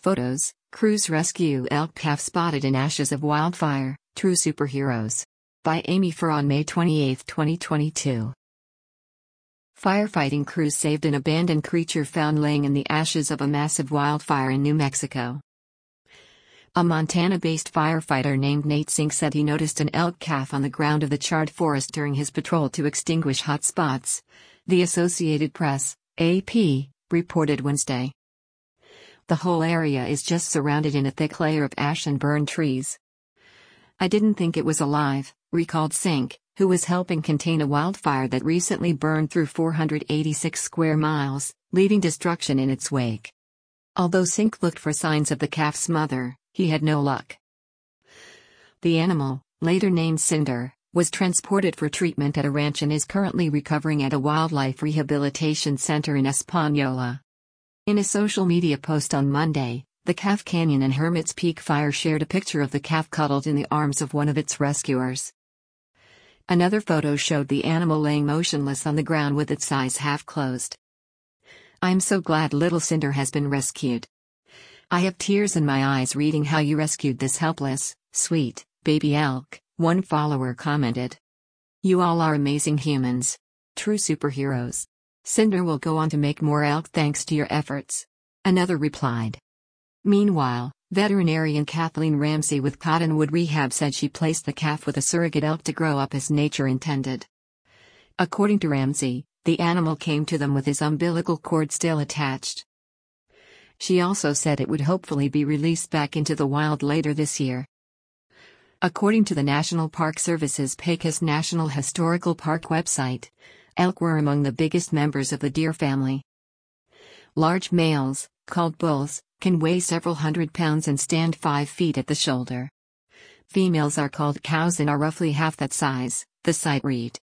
Photos: Crews rescue elk calf spotted in ashes of wildfire, true superheroes. By Amy Furr on May 28, 2022. Firefighting crews saved an abandoned creature found laying in the ashes of a massive wildfire in New Mexico. A Montana-based firefighter named Nate Sink said he noticed an elk calf on the ground of the charred forest during his patrol to extinguish hot spots. The Associated Press, AP, reported Wednesday. The whole area is just surrounded in a thick layer of ash and burned trees. I didn't think it was alive, recalled Sink, who was helping contain a wildfire that recently burned through 486 square miles, leaving destruction in its wake. Although Sink looked for signs of the calf's mother, he had no luck. The animal, later named Cinder, was transported for treatment at a ranch and is currently recovering at a wildlife rehabilitation center in Española. In a social media post on Monday, the Calf Canyon and Hermit's Peak Fire shared a picture of the calf cuddled in the arms of one of its rescuers. Another photo showed the animal laying motionless on the ground with its eyes half closed. "I'm so glad little Cinder has been rescued. I have tears in my eyes reading how you rescued this helpless, sweet, baby elk," one follower commented. "You all are amazing humans. True superheroes. Cinder will go on to make more elk thanks to your efforts," another replied. Meanwhile, veterinarian Kathleen Ramsey with Cottonwood Rehab said she placed the calf with a surrogate elk to grow up as nature intended. According to Ramsey, the animal came to them with his umbilical cord still attached. She also said it would hopefully be released back into the wild later this year. According to the National Park Service's Pecos National Historical Park website, elk were among the biggest members of the deer family. Large males, called bulls, can weigh several hundred pounds and stand 5 feet at the shoulder. Females are called cows and are roughly half that size, the site read.